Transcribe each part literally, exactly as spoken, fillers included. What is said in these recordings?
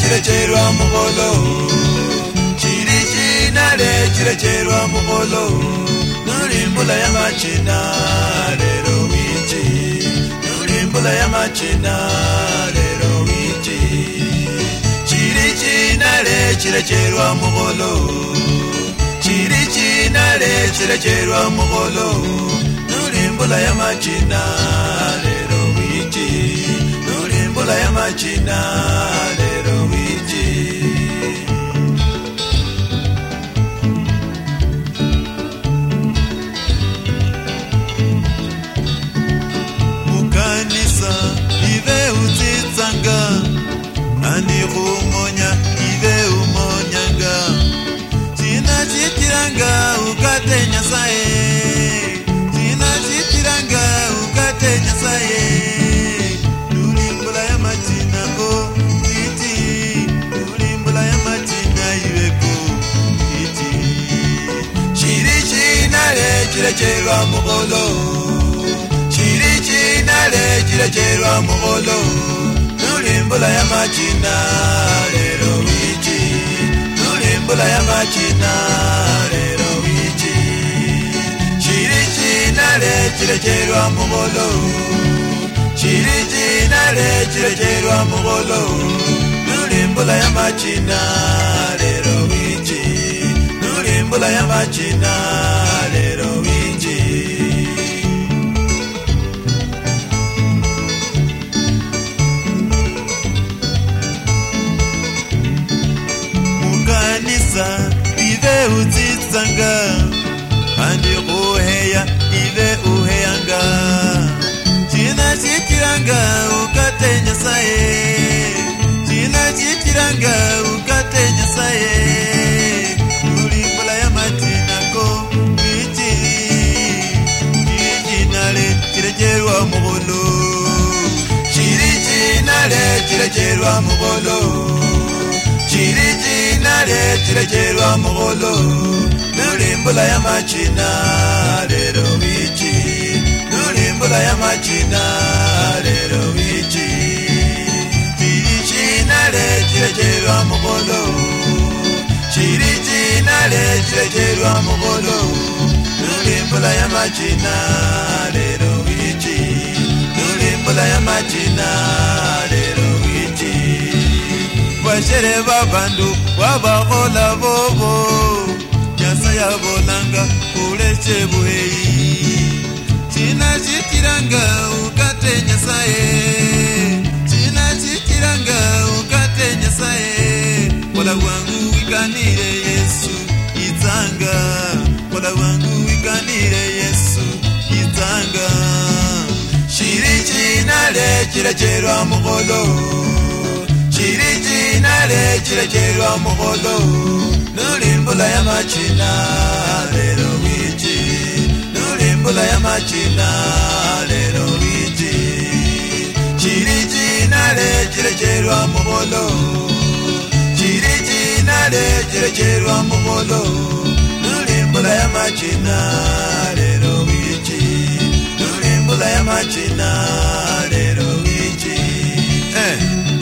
chirecherwa mugolo chiri chinale chirecherwa mugolo nulimbula ya machina lero wichi nulimbula ya machina lero wichi chiri chinale chirecherwa mugolo chiri chinale chirecherwa mugolo nulimbula ya machina lero wichi nulimbula ya machina lero wichi mukanisa ive utitsanga ani kumonya ive umonyanga china chitiranga ukatenya sae china chitiranga ukatenya sae nulimbula ya machina o iti nulimbula ya machina iweko iti chiri chinale chirecherwa mugolo chiri chinale chirecherwa mugolo nulimbula ya machina lero wichi nulimbula ya machina lero wichi chiri chinale chirecherwa mugolo chiri chinale chirecherwa mugolo nulimbula ya machina lero wichi nulimbula ya machina lero wichi mukanisa ive utitsanga andi uheya ive uheyanga china chitiranga ukatenya sae china chitiranga ukatenya sae nulimbula ya machina ko wichi chinale chirecherwa mugolo chiri chinale chirecherwa mugolo chiri chinale chirecherwa mugolo nulimbula ya machina lero wichi nulimbula ya machina lero wichi chiri chinale chirecherwa mugolo chiri chinale chirecherwa mugolo nulimbula ya machina lero wichi nulimbula ya machina lero wichi bashere babandu wabahola bobo nyasa yabonanga kuleche buhei china chitiranga ukatenya sae china chitiranga ukatenya sae wala wangu wikanire Yesu itanga wala wangu wikanire Yesu itanga shiri chinale chirecherwa mugolo chiri chinale chirecherwa mugolo nulimbula ya machina lero wichi nulimbula ya machina lero wichi chiri chinale chirecherwa mugolo chiri chinale chirecherwa mugolo nulimbula ya machina lero wichi nulimbula ya machina lero wichi eh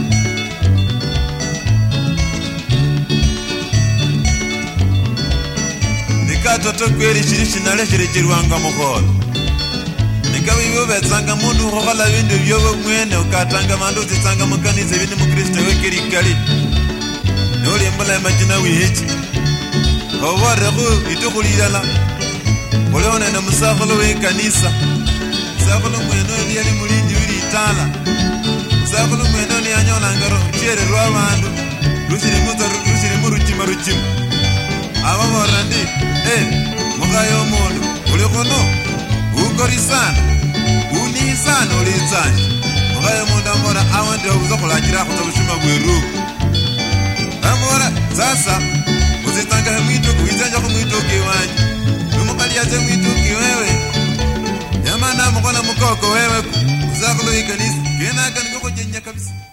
katoto kweri chiri chinale chirecherwanga mugolo nikabibo betsanga mundu ukhola bindu byobo mwene ukatanga mandu zitsanga mukanise bindi mukristo wekeri kali nulimbula ya machina wihichi obarego itukulilala oleona na musakholo we kanisa musakholo mwene oli ali mulindi wili itala musakholo mwene oli anyola ngaro chere rwa bandu rusiri muzaru rusiri muruchima ruchima aba borandi eh mugayo mundu uli kono ukori sana uni sana uli tsanje mugayo mundu amora awande uzokulakira kutabishima bweru amora sasa uzitanga mwito kuizanja ku mwito kiwanje numukali yaze mwito kiwewe yamana mukona mukoko wewe uzakulo ikanisa kena kaniko kujenya kabisa.